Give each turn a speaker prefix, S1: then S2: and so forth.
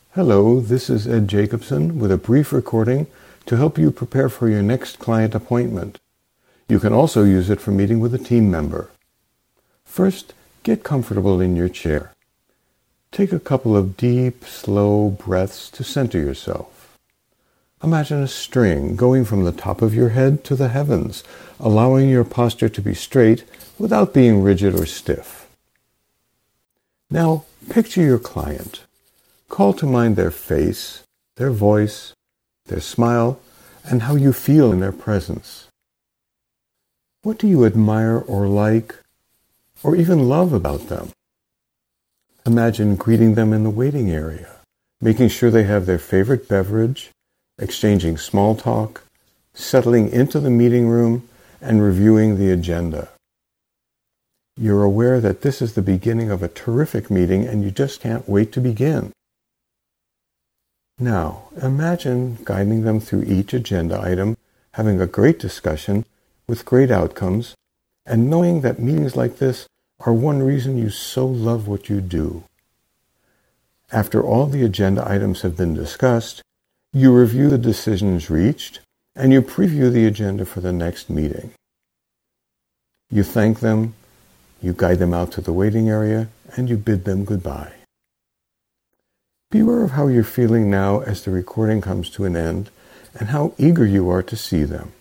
S1: Hello, this is Ed Jacobson with a brief recording to help you prepare for your next client appointment. You can also use it for meeting with a team member. First, get comfortable in your chair. Take a couple of deep, slow breaths to center yourself. Imagine a string going from the top of your head to the heavens, allowing your posture to be straight without being rigid or stiff. Now, picture your client. Call to mind their face, their voice, their smile, and how you feel in their presence. What do you admire or like, or even love about them? Imagine greeting them in the waiting area, making sure they have their favorite beverage, exchanging small talk, settling into the meeting room, and reviewing the agenda. You're aware that this is the beginning of a terrific meeting and you just can't wait to begin. Now, imagine guiding them through each agenda item, having a great discussion with great outcomes, and knowing that meetings like this are one reason you so love what you do. After all the agenda items have been discussed, you review the decisions reached, and you preview the agenda for the next meeting. You thank them, you guide them out to the waiting area, and you bid them goodbye. Be aware of how you're feeling now as the recording comes to an end and how eager you are to see them.